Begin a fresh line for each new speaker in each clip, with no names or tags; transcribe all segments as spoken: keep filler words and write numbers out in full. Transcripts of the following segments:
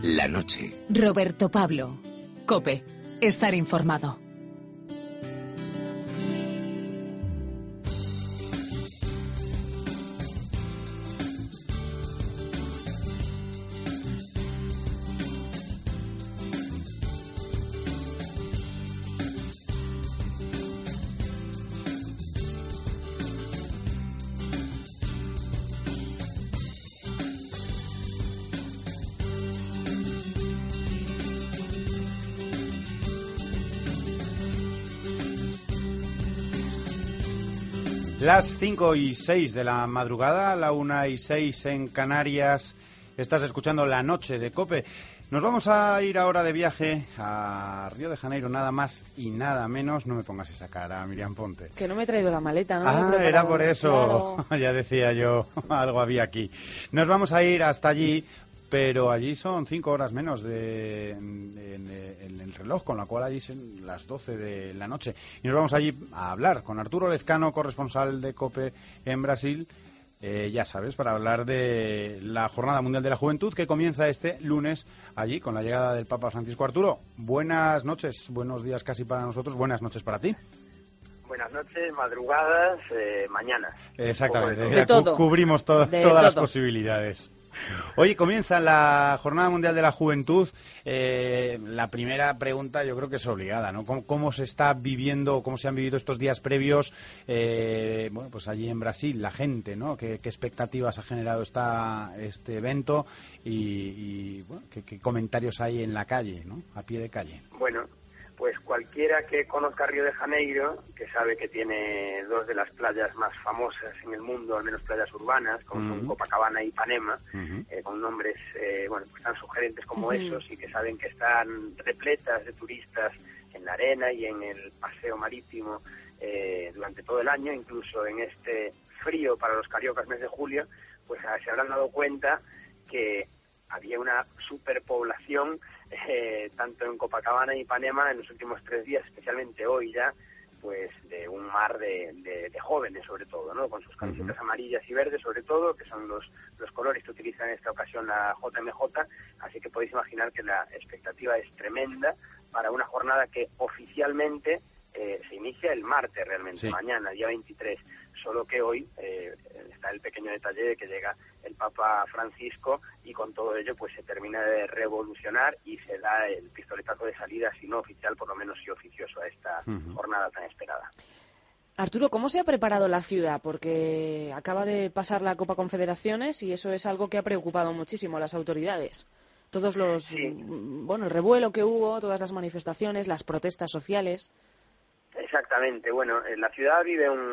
La noche.
Roberto Pablo. COPE. Estar informado.
Las cinco y seis de la madrugada, la una y seis en Canarias. Estás escuchando La Noche de COPE. Nos vamos a ir ahora de viaje a Río de Janeiro, nada más y nada menos. No me pongas esa cara, Miriam Ponte.
Que no me he traído la maleta, ¿no?
Ah, era por eso. Claro. Ya decía yo, algo había aquí. Nos vamos a ir hasta allí, pero allí son cinco horas menos de, en, en, en el reloj, con la cual allí son las doce de la noche. Y nos vamos allí a hablar con Arturo Lezcano, corresponsal de COPE en Brasil. Eh, ya sabes, para hablar de la Jornada Mundial de la Juventud que comienza este lunes allí con la llegada del Papa Francisco. Arturo, buenas noches, buenos días casi para nosotros, buenas noches para ti.
Buenas noches, madrugadas, eh, mañanas.
Exactamente,
de de todo.
Cubrimos to-
de
todas
todo.
las posibilidades. Oye, comienza la Jornada Mundial de la Juventud. Eh, la primera pregunta yo creo que es obligada, ¿no? ¿Cómo, cómo se está viviendo, cómo se han vivido estos días previos, eh, bueno, pues allí en Brasil, la gente, ¿no? ¿Qué, qué expectativas ha generado esta, este evento y, y bueno, qué, qué comentarios hay en la calle, ¿no? A pie de calle.
Bueno, pues cualquiera que conozca Río de Janeiro, que sabe que tiene dos de las playas más famosas en el mundo, al menos playas urbanas, como son uh-huh. Copacabana y Ipanema, uh-huh. eh, con nombres eh, bueno, pues tan sugerentes como uh-huh. esos, y que saben que están repletas de turistas en la arena y en el paseo marítimo eh, durante todo el año, incluso en este frío para los cariocas mes de julio, pues se habrán dado cuenta que había una superpoblación eh, tanto en Copacabana y Ipanema en los últimos tres días, especialmente hoy ya, pues de un mar de, de, de jóvenes sobre todo, ¿no? Con sus camisetas uh-huh. amarillas y verdes sobre todo, que son los, los colores que utiliza en esta ocasión la J M J, así que podéis imaginar que la expectativa es tremenda para una jornada que oficialmente eh, se inicia el martes realmente, sí. mañana, día veintitrés, solo que hoy eh, está el pequeño detalle de que llega el Papa Francisco y con todo ello pues se termina de revolucionar y se da el pistoletazo de salida, si no oficial, por lo menos sí oficioso, a esta uh-huh. jornada tan esperada.
Arturo, ¿cómo se ha preparado la ciudad? Porque acaba de pasar la Copa Confederaciones y eso es algo que ha preocupado muchísimo a las autoridades. Todos los, sí. bueno, el revuelo que hubo, todas las manifestaciones, las protestas sociales.
Exactamente, bueno, la ciudad vive un,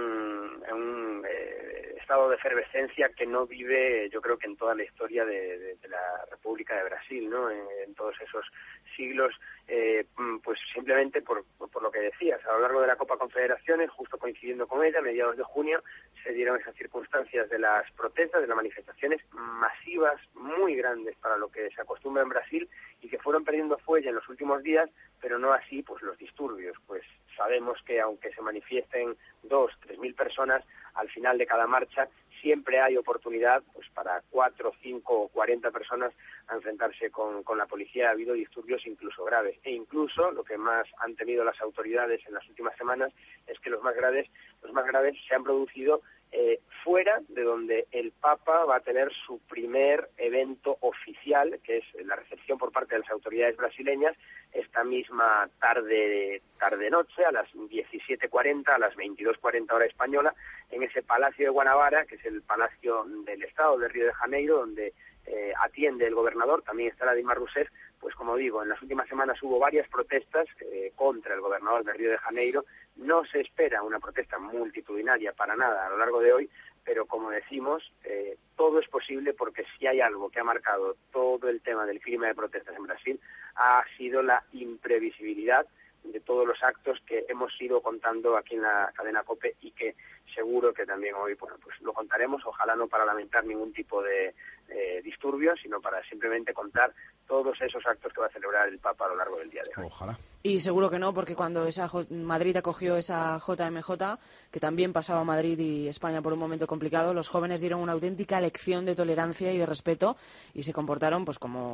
un eh, estado de efervescencia que no vive, yo creo que en toda la historia de, de, de la República de Brasil, ¿no? En, en todos esos siglos, eh, pues simplemente por, por lo que decías, a lo largo de la Copa Confederaciones, justo coincidiendo con ella, a mediados de junio, se dieron esas circunstancias de las protestas, de las manifestaciones masivas, muy grandes para lo que se acostumbra en Brasil y que fueron perdiendo fuelle en los últimos días, pero no así pues los disturbios, pues sabemos que aunque se manifiesten dos, tres mil personas, al final de cada marcha siempre hay oportunidad pues para cuatro, cinco o cuarenta personas a enfrentarse con, con la policía. Ha habido disturbios incluso graves e incluso lo que más han temido las autoridades en las últimas semanas es que los más graves, los más graves se han producido eh, fuera de donde el Papa va a tener su primer evento oficial, que es la recepción por parte de las autoridades brasileñas, esta misma tarde, tarde-noche, a las diecisiete cuarenta, a las veintidós cuarenta hora española, en ese Palacio de Guanabara, que es el Palacio del Estado de Río de Janeiro, donde eh, atiende el gobernador, también estará Dilma Rousseff. Pues como digo, en las últimas semanas hubo varias protestas eh, contra el gobernador de Río de Janeiro. No se espera una protesta multitudinaria para nada a lo largo de hoy, pero como decimos, eh, todo es posible porque si hay algo que ha marcado todo el tema del clima de protestas en Brasil ha sido la imprevisibilidad de todos los actos que hemos ido contando aquí en la cadena COPE y que seguro que también hoy bueno, pues lo contaremos, ojalá no para lamentar ningún tipo de eh, disturbios, sino para simplemente contar todos esos actos que va a celebrar el Papa a lo largo del día de hoy.
Ojalá.
Y seguro que no, porque cuando esa J- Madrid acogió esa J M J, que también pasaba Madrid y España por un momento complicado, los jóvenes dieron una auténtica lección de tolerancia y de respeto y se comportaron pues como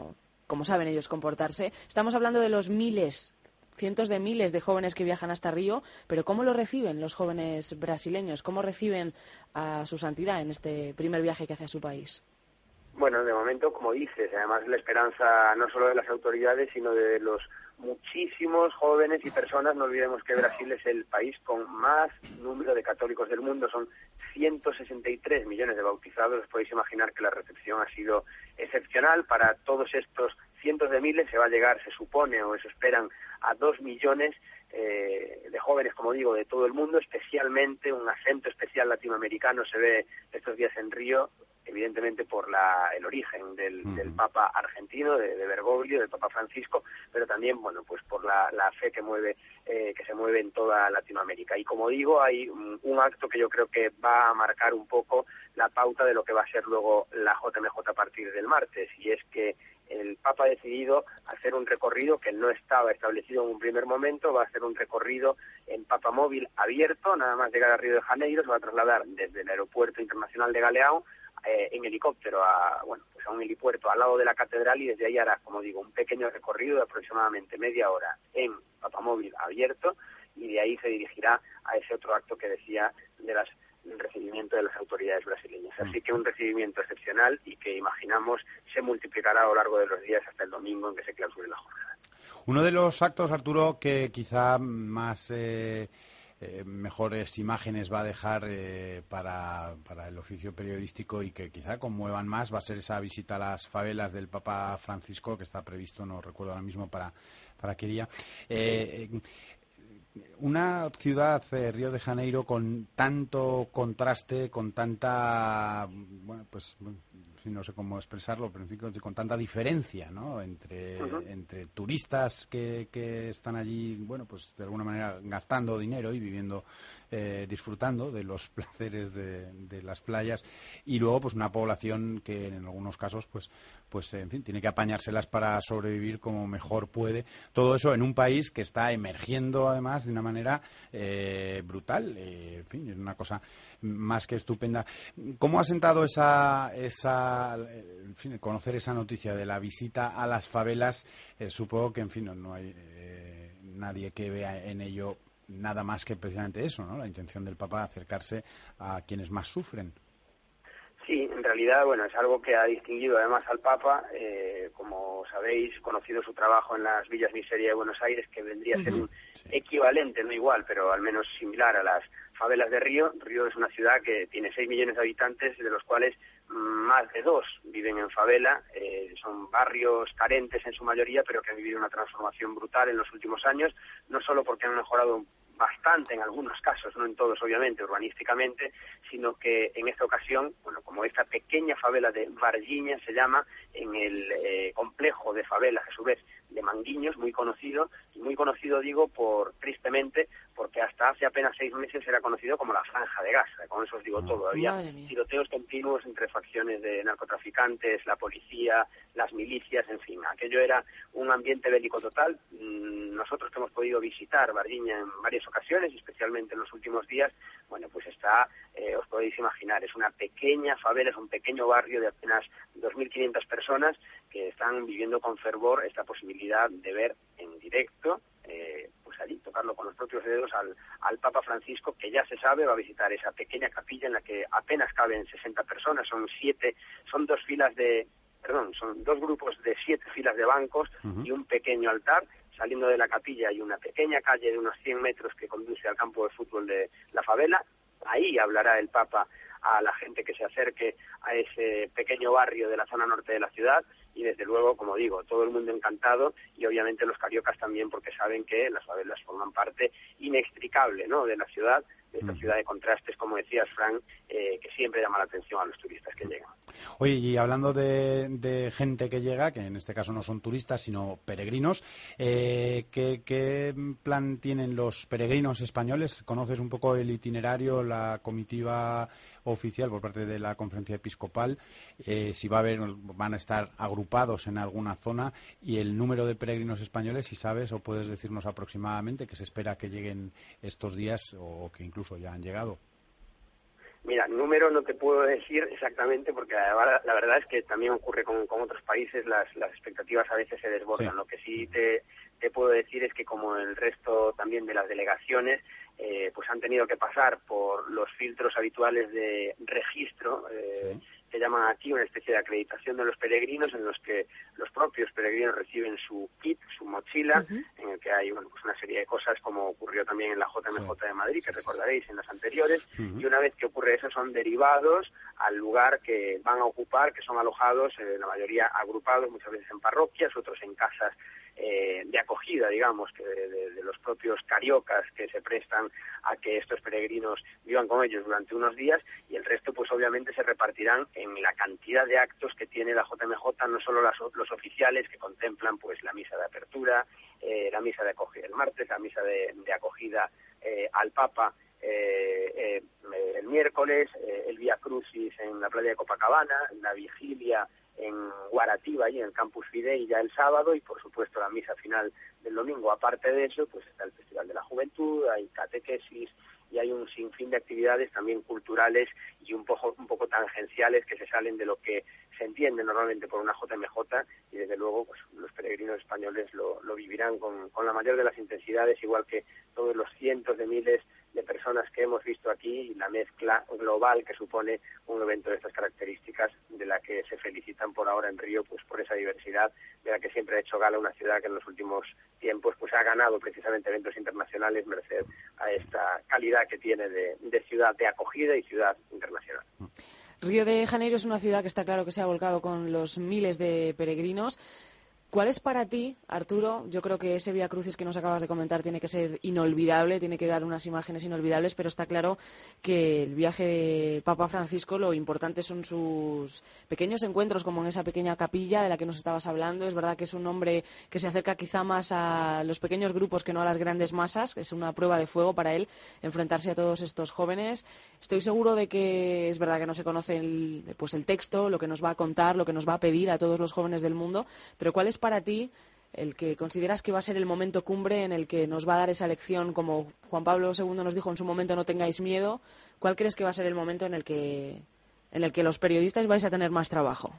como saben ellos comportarse. Estamos hablando de los miles, cientos de miles de jóvenes que viajan hasta Río, pero ¿cómo lo reciben los jóvenes brasileños? ¿Cómo reciben a su santidad en este primer viaje que hace a su país?
Bueno, de momento, como dices, además la esperanza no solo de las autoridades, sino de los muchísimos jóvenes y personas. No olvidemos que Brasil es el país con más número de católicos del mundo, son ciento sesenta y tres millones de bautizados. Os podéis imaginar que la recepción ha sido excepcional. Para todos estos cientos de miles se va a llegar, se supone, o se esperan, a dos millones eh, de jóvenes, como digo, de todo el mundo. Especialmente un acento especial latinoamericano se ve estos días en Río, evidentemente por la, el origen del, uh-huh. del Papa argentino, de, de Bergoglio, del Papa Francisco, pero también, bueno, pues por la, la fe que mueve, eh, que se mueve en toda Latinoamérica. Y como digo, hay un, un acto que yo creo que va a marcar un poco la pauta de lo que va a ser luego la J M J a partir del martes, y es que el Papa ha decidido hacer un recorrido que no estaba establecido en un primer momento. Va a hacer un recorrido en Papamóvil abierto, nada más llegar a Río de Janeiro, se va a trasladar desde el Aeropuerto Internacional de Galeão eh, en helicóptero a, bueno, pues a un helipuerto al lado de la catedral, y desde ahí hará, como digo, un pequeño recorrido de aproximadamente media hora en Papamóvil abierto, y de ahí se dirigirá a ese otro acto que decía de las el recibimiento de las autoridades brasileñas. Así que un recibimiento excepcional y que imaginamos se multiplicará a lo largo de los días hasta el domingo en que se clausure la jornada.
Uno de los actos, Arturo, que quizá más eh, eh, mejores imágenes va a dejar eh, para, para el oficio periodístico y que quizá conmuevan más va a ser esa visita a las favelas del Papa Francisco, que está previsto, no recuerdo ahora mismo para, para qué día. Eh, eh, Una ciudad, eh, Río de Janeiro, con tanto contraste, con tanta, bueno, pues no sé cómo expresarlo, pero con tanta diferencia, ¿no? Entre, uh-huh. entre turistas que, que están allí, bueno, pues de alguna manera gastando dinero y viviendo, eh, disfrutando de los placeres de, de las playas, y luego pues una población que en algunos casos, pues, pues en fin, tiene que apañárselas para sobrevivir como mejor puede. Todo eso en un país que está emergiendo además de una manera eh, brutal, eh, en fin, es una cosa más que estupenda. ¿Cómo ha sentado esa, esa, en fin, conocer esa noticia de la visita a las favelas? Eh, supongo que, en fin, no, no hay eh, nadie que vea en ello nada más que precisamente eso, ¿no? La intención del Papa de acercarse a quienes más sufren.
Sí, en realidad, bueno, es algo que ha distinguido además al Papa, eh, como sabéis, conocido su trabajo en las Villas Miseria de Buenos Aires, que vendría a ser un sí. equivalente, no igual, pero al menos similar a las favelas de Río. Río es una ciudad que tiene seis millones de habitantes, de los cuales más de dos viven en favela. Eh, son barrios carentes en su mayoría, pero que han vivido una transformación brutal en los últimos años, no solo porque han mejorado bastante en algunos casos, no en todos obviamente, urbanísticamente, sino que en esta ocasión, bueno, como esta pequeña favela de Varginha se llama, en el eh, complejo de favelas, a su vez, de Manguinhos, muy conocido, y muy conocido digo por, tristemente, porque hasta hace apenas seis meses era conocido como la Franja de Gaza. Con eso os digo todo. Había tiroteos continuos entre facciones de narcotraficantes, la policía, las milicias, en fin, aquello era un ambiente bélico total. Nosotros que hemos podido visitar Varginha en varias ocasiones, especialmente en los últimos días, bueno, pues está, eh, os podéis imaginar, es una pequeña favela, es un pequeño barrio de apenas dos mil quinientas personas que están viviendo con fervor esta posibilidad de ver en directo, eh, pues allí, tocarlo con los propios dedos al, al Papa Francisco, que ya se sabe va a visitar esa pequeña capilla en la que apenas caben sesenta personas, son siete, son dos filas de, perdón, son dos grupos de siete filas de bancos uh-huh. y un pequeño altar. Saliendo de la capilla hay una pequeña calle de unos cien metros que conduce al campo de fútbol de la favela. Ahí hablará el Papa a la gente que se acerque a ese pequeño barrio de la zona norte de la ciudad, y desde luego, como digo, todo el mundo encantado, y obviamente los cariocas también, porque saben que las favelas forman parte inextricable, ¿no?, de la ciudad, de esta ciudad de contrastes, como decías, Frank, eh, que siempre llama la atención a los turistas que llegan.
Oye, y hablando de, de gente que llega, que en este caso no son turistas, sino peregrinos, eh, ¿qué, ¿qué plan tienen los peregrinos españoles? ¿Conoces un poco el itinerario, la comitiva oficial por parte de la Conferencia Episcopal? Eh, si va a haber, van a estar agrupados en alguna zona, y el número de peregrinos españoles, si sabes o puedes decirnos aproximadamente, que se espera que lleguen estos días o que incluso ya han llegado.
Mira, número no te puedo decir exactamente porque la, la verdad es que también ocurre con, con otros países, las, las expectativas a veces se desbordan. Sí. Lo que sí te, te puedo decir es que como el resto también de las delegaciones, eh, pues han tenido que pasar por los filtros habituales de registro, eh, sí. que llaman aquí una especie de acreditación de los peregrinos, en los que los propios peregrinos reciben su kit, su mochila, uh-huh. en el que hay bueno, pues una serie de cosas, como ocurrió también en la J M J sí. de Madrid, que recordaréis en las anteriores, uh-huh. y una vez que ocurre eso son derivados al lugar que van a ocupar, que son alojados, eh, la mayoría agrupados, muchas veces en parroquias, otros en casas eh, de acogida, digamos, que de, de, de los propios cariocas que se prestan a que estos peregrinos vivan con ellos durante unos días, y el resto pues obviamente se repartirán en la cantidad de actos que tiene la J M J, no solo las, los oficiales que contemplan pues la misa de apertura, eh, la misa de acogida el martes, la misa de, de acogida eh, al Papa eh, eh, el miércoles, eh, el Vía Crucis en la playa de Copacabana, la vigilia en Guarativa y en el Campus Fidei ya el sábado, y por supuesto la misa final del domingo. Aparte de eso, pues está el Festival de la Juventud, hay catequesis y hay un sinfín de actividades también culturales y un poco un poco tangenciales que se salen de lo que se entiende normalmente por una J M J, y desde luego pues los peregrinos españoles lo, lo vivirán con, con la mayor de las intensidades, igual que todos los cientos de miles de personas que hemos visto aquí, y la mezcla global que supone un evento de estas características, de la que se felicitan por ahora en Río pues por esa diversidad de la que siempre ha hecho gala una ciudad que en los últimos tiempos pues ha ganado precisamente eventos internacionales merced a esta calidad que tiene de, de ciudad de acogida y ciudad internacional.
Río de Janeiro es una ciudad que está claro que se ha volcado con los miles de peregrinos. ¿Cuál es para ti, Arturo? Yo creo que ese Vía Crucis que nos acabas de comentar tiene que ser inolvidable, tiene que dar unas imágenes inolvidables, pero está claro que el viaje de Papa Francisco, lo importante son sus pequeños encuentros, como en esa pequeña capilla de la que nos estabas hablando. Es verdad que es un hombre que se acerca quizá más a los pequeños grupos que no a las grandes masas. Es una prueba de fuego para él enfrentarse a todos estos jóvenes. Estoy seguro de que es verdad que no se conoce el, pues el texto, lo que nos va a contar, lo que nos va a pedir a todos los jóvenes del mundo, pero ¿cuál es para ti el que consideras que va a ser el momento cumbre en el que nos va a dar esa lección, como Juan Pablo segundo nos dijo en su momento, no tengáis miedo? ¿Cuál crees que va a ser el momento en el que en el que los periodistas vais a tener más trabajo?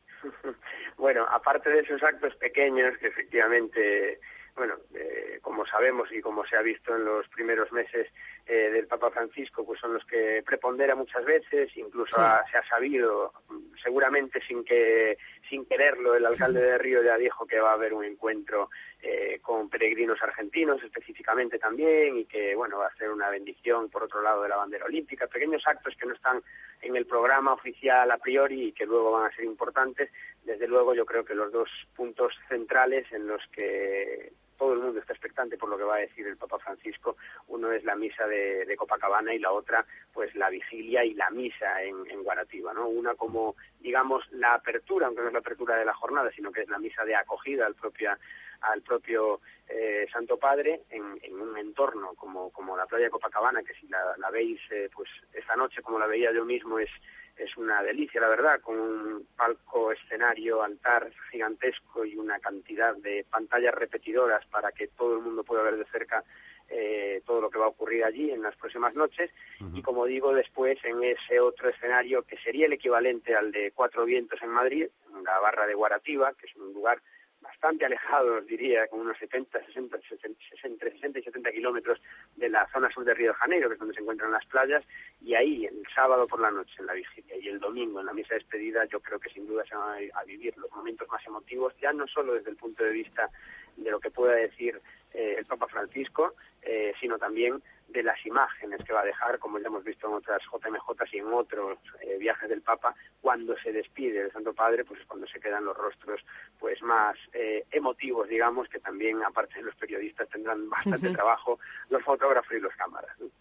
Bueno, aparte de esos actos pequeños que efectivamente, bueno, eh, como sabemos y como se ha visto en los primeros meses eh, del Papa Francisco, pues son los que prepondera muchas veces, incluso sí. ha, se ha sabido, seguramente sin que sin quererlo, el alcalde de Río ya dijo que va a haber un encuentro eh, con peregrinos argentinos específicamente también, y que bueno va a ser una bendición por otro lado de la bandera olímpica, pequeños actos que no están en el programa oficial a priori y que luego van a ser importantes. Desde luego yo creo que los dos puntos centrales en los que todo el mundo está expectante por lo que va a decir el Papa Francisco, uno es la misa de, de Copacabana y la otra pues la vigilia y la misa en, en Guarativa, ¿no? Una como, digamos, la apertura, aunque no es la apertura de la jornada, sino que es la misa de acogida al propia al propio eh, Santo Padre en, en un entorno como, como la playa de Copacabana, que si la, la veis eh, pues esta noche como la veía yo mismo es es una delicia, la verdad, con un palco, escenario, altar gigantesco y una cantidad de pantallas repetidoras para que todo el mundo pueda ver de cerca eh, todo lo que va a ocurrir allí en las próximas noches. Uh-huh. Y como digo, después en ese otro escenario que sería el equivalente al de Cuatro Vientos en Madrid, en la barra de Guarativa, que es un lugar bastante alejado, os diría, con unos setenta, sesenta, sesenta, sesenta y setenta kilómetros de la zona sur de Río de Janeiro, que es donde se encuentran las playas, y ahí, el sábado por la noche, en la vigilia, y el domingo, en la misa de despedida, yo creo que sin duda se van a, a vivir los momentos más emotivos, ya no solo desde el punto de vista de lo que pueda decir eh, el Papa Francisco, eh, sino también de las imágenes que va a dejar, como ya hemos visto en otras J M J y en otros eh, viajes del Papa, cuando se despide del Santo Padre, pues es cuando se quedan los rostros pues más eh, emotivos, digamos, que también, aparte de los periodistas, tendrán bastante uh-huh. trabajo los fotógrafos y los cámaras, ¿no?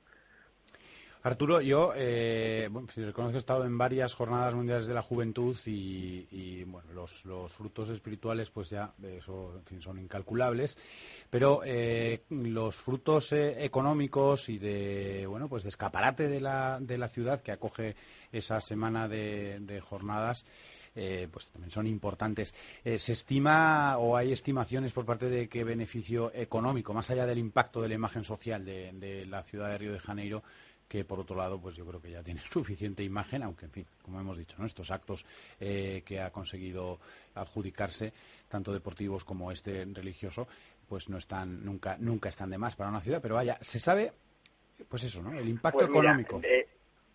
Arturo, yo eh, bueno, reconozco que he estado en varias jornadas mundiales de la juventud y, y bueno, los, los frutos espirituales pues ya eso, en fin, son incalculables, pero eh, los frutos eh, económicos y de bueno pues de escaparate de la, de la ciudad que acoge esa semana de, de jornadas Eh, pues también son importantes. Eh, ¿Se estima o hay estimaciones por parte de qué beneficio económico, más allá del impacto de la imagen social de, de la ciudad de Río de Janeiro, que por otro lado, pues yo creo que ya tiene suficiente imagen, aunque en fin, como hemos dicho, ¿no? Estos actos eh, que ha conseguido adjudicarse, tanto deportivos como este religioso, pues no están, nunca, nunca están de más para una ciudad, pero vaya, se sabe, pues eso, ¿no? El impacto
pues mira,
económico.
Eh...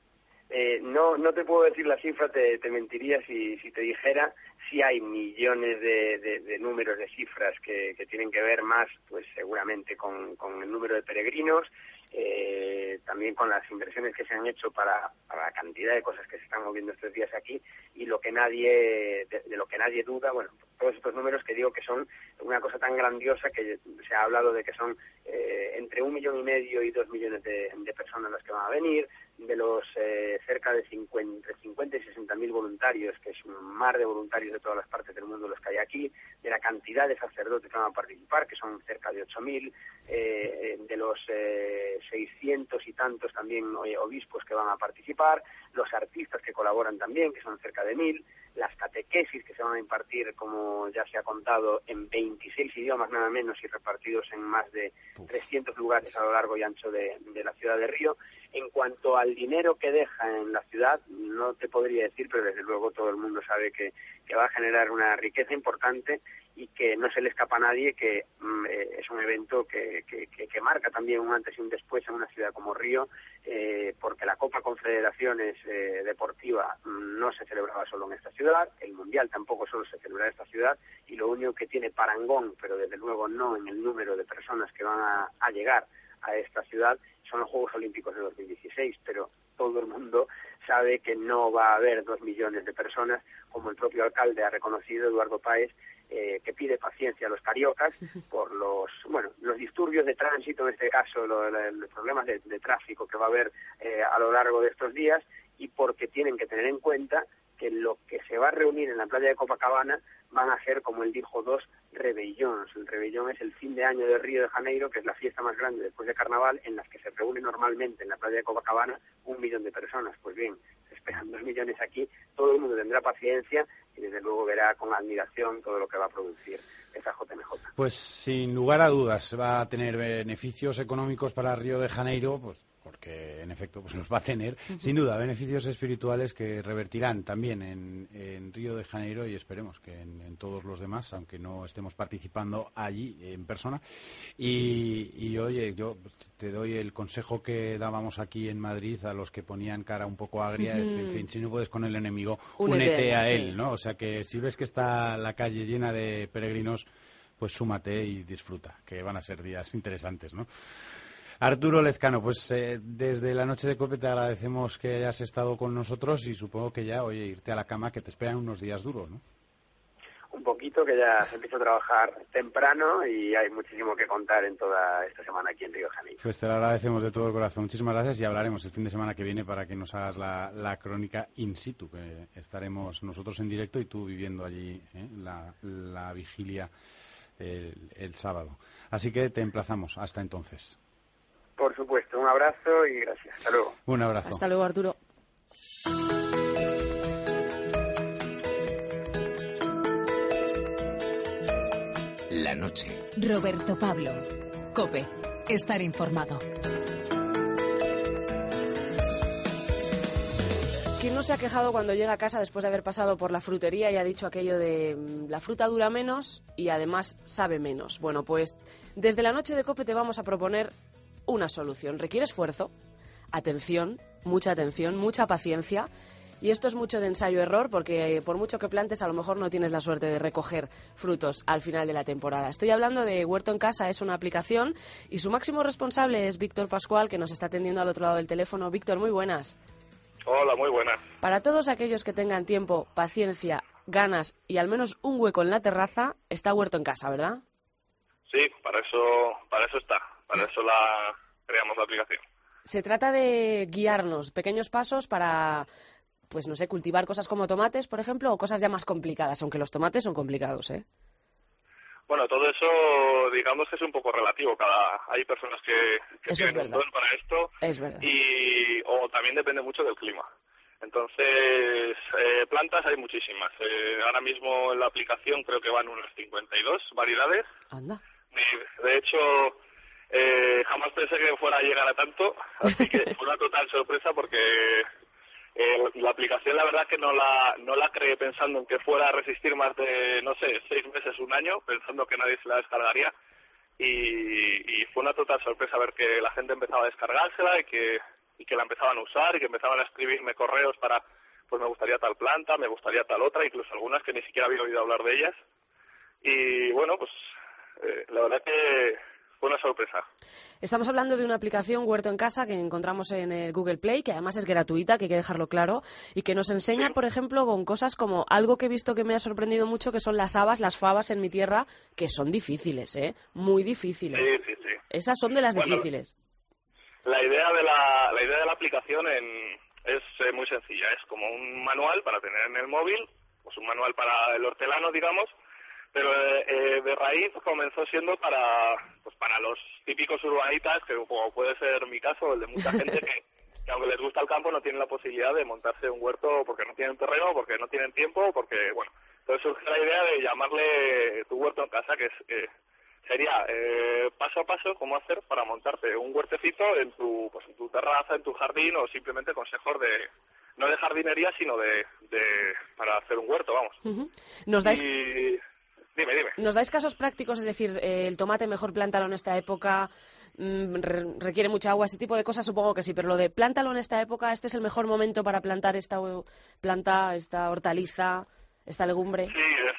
Eh, no no te puedo decir la cifra, te, te mentiría si, si te dijera. Sí hay millones de, de, de números, de cifras que, que tienen que ver más, pues seguramente con, con el número de peregrinos, eh, también con las inversiones que se han hecho para, para la cantidad de cosas que se están moviendo estos días aquí, y lo que nadie de, de lo que nadie duda, bueno, todos estos números que digo que son una cosa tan grandiosa que se ha hablado de que son eh, entre un millón y medio y dos millones de, de personas las que van a venir, de los eh, cerca de cincuenta, entre cincuenta y sesenta mil voluntarios, que es un mar de voluntarios de todas las partes del mundo los que hay aquí, de la cantidad de sacerdotes que van a participar, que son cerca de ocho mil, eh, de los eh, seiscientos y tantos también eh, obispos que van a participar, los artistas que colaboran también, que son cerca de mil, las catequesis que se van a impartir, como ya se ha contado, en veintiséis idiomas nada menos y repartidos en más de trescientos lugares a lo largo y ancho de, de la ciudad de Río. En cuanto al dinero que deja en la ciudad, no te podría decir, pero desde luego todo el mundo sabe que, que va a generar una riqueza importante y que no se le escapa a nadie que mm, eh, es un evento que, que, que, que marca también un antes y un después en una ciudad como Río, eh, porque la Copa Confederaciones eh, Deportiva mm, no se celebraba solo en esta ciudad, el Mundial tampoco solo se celebra en esta ciudad, y lo único que tiene parangón, pero desde luego no en el número de personas que van a, a llegar a esta ciudad, son los Juegos Olímpicos de dos mil dieciséis, pero todo el mundo sabe que no va a haber dos millones de personas, como el propio alcalde ha reconocido, Eduardo Páez, eh, que pide paciencia a los cariocas por los bueno los disturbios de tránsito, en este caso lo, lo, los problemas de, de tráfico que va a haber eh, a lo largo de estos días, y porque tienen que tener en cuenta que lo que se va a reunir en la playa de Copacabana van a ser, como él dijo, dos rebellones. El rebellón es el fin de año de Río de Janeiro, que es la fiesta más grande después de Carnaval, en las que se reúne normalmente en la playa de Copacabana un millón de personas. Pues bien, se esperan dos millones aquí, todo el mundo tendrá paciencia y desde luego verá con admiración todo lo que va a producir esa J M J.
Pues sin lugar a dudas va a tener beneficios económicos para Río de Janeiro, pues porque en efecto pues nos va a tener, sin duda, beneficios espirituales que revertirán también en, en Río de Janeiro, y esperemos que en, en todos los demás, aunque no estemos participando allí en persona. Y, y oye, yo te doy el consejo que dábamos aquí en Madrid a los que ponían cara un poco agria, uh-huh. en fin, si no puedes con el enemigo, únete, únete a él, sí. ¿no? O sea que si ves que está la calle llena de peregrinos, pues súmate y disfruta, que van a ser días interesantes, ¿no? Arturo Lezcano, pues eh, desde la noche de COPE te agradecemos que hayas estado con nosotros y supongo que ya, oye, irte a la cama, que te esperan unos días duros, ¿no?
Un poquito, que ya se empieza a trabajar temprano y hay muchísimo que contar en toda esta semana aquí en Río de Janeiro.
Pues te lo agradecemos de todo corazón. Muchísimas gracias y hablaremos el fin de semana que viene para que nos hagas la, la crónica in situ, que estaremos nosotros en directo y tú viviendo allí ¿eh? la, la vigilia el, el sábado. Así que te emplazamos. Hasta entonces.
Por supuesto, un abrazo y gracias. Hasta luego.
Un abrazo.
Hasta luego, Arturo.
La noche.
Roberto Pablo. COPE. Estar informado.
¿Quién no se ha quejado cuando llega a casa después de haber pasado por la frutería y ha dicho aquello de la fruta dura menos y además sabe menos? Bueno, pues desde la noche de COPE te vamos a proponer una solución. Requiere esfuerzo, atención, mucha atención, mucha paciencia, y esto es mucho de ensayo-error, porque por mucho que plantes a lo mejor no tienes la suerte de recoger frutos al final de la temporada. Estoy hablando de Huerto en Casa, es una aplicación y su máximo responsable es Víctor Pascual, que nos está atendiendo al otro lado del teléfono. Víctor, muy buenas.
Hola, muy buenas.
Para todos aquellos que tengan tiempo, paciencia, ganas y al menos un hueco en la terraza, está Huerto en Casa, ¿verdad?
Sí, para eso, para eso está. Para eso la creamos la aplicación.
Se trata de guiarnos, pequeños pasos para, pues no sé, cultivar cosas como tomates, por ejemplo, o cosas ya más complicadas, aunque los tomates son complicados, ¿eh?
Bueno, todo eso, digamos que es un poco relativo. Cada Hay personas que, que tienen un don para esto.
Es verdad.
Y, o también depende mucho del clima. Entonces, eh, plantas hay muchísimas. Eh, ahora mismo en la aplicación creo que van unas cincuenta y dos variedades.
Anda.
De, de hecho... Eh, jamás pensé que fuera a llegar a tanto, así que fue una total sorpresa porque eh, la aplicación la verdad que no la no la creé pensando en que fuera a resistir más de, no sé, seis meses, un año, pensando que nadie se la descargaría y, y fue una total sorpresa ver que la gente empezaba a descargársela y que, y que la empezaban a usar y que empezaban a escribirme correos para, pues me gustaría tal planta, me gustaría tal otra, incluso algunas que ni siquiera había oído hablar de ellas y bueno, pues eh, la verdad que fue una sorpresa.
Estamos hablando de una aplicación Huerto en Casa que encontramos en el Google Play, que además es gratuita, que hay que dejarlo claro, y que nos enseña, sí. por ejemplo, con cosas como algo que he visto que me ha sorprendido mucho, que son las habas, las fabas en mi tierra, que son difíciles, ¿eh? Muy difíciles.
Sí, sí, sí.
Esas son de las
bueno,
difíciles.
La idea de la, la idea de la aplicación en, es eh, muy sencilla. Es como un manual para tener en el móvil, pues un manual para el hortelano, digamos, pero eh, de raíz comenzó siendo para pues para los típicos urbanitas, que como puede ser mi caso, o el de mucha gente que, que aunque les gusta el campo no tienen la posibilidad de montarse un huerto porque no tienen terreno, porque no tienen tiempo, porque, bueno, entonces surge la idea de llamarle tu huerto en casa, que es eh, sería eh, paso a paso cómo hacer para montarte un huertecito en tu pues en tu terraza, en tu jardín, o simplemente consejos de no de jardinería, sino de, de para hacer un huerto, vamos.
Uh-huh. Nos dais...
Y... Dime, dime.
¿Nos dais casos prácticos? Es decir, eh, el tomate mejor plántalo en esta época, mmm, re requiere mucha agua, ese tipo de cosas supongo que sí, pero lo de plántalo en esta época, este es el mejor momento para plantar esta planta, esta hortaliza, esta legumbre.
Sí, es,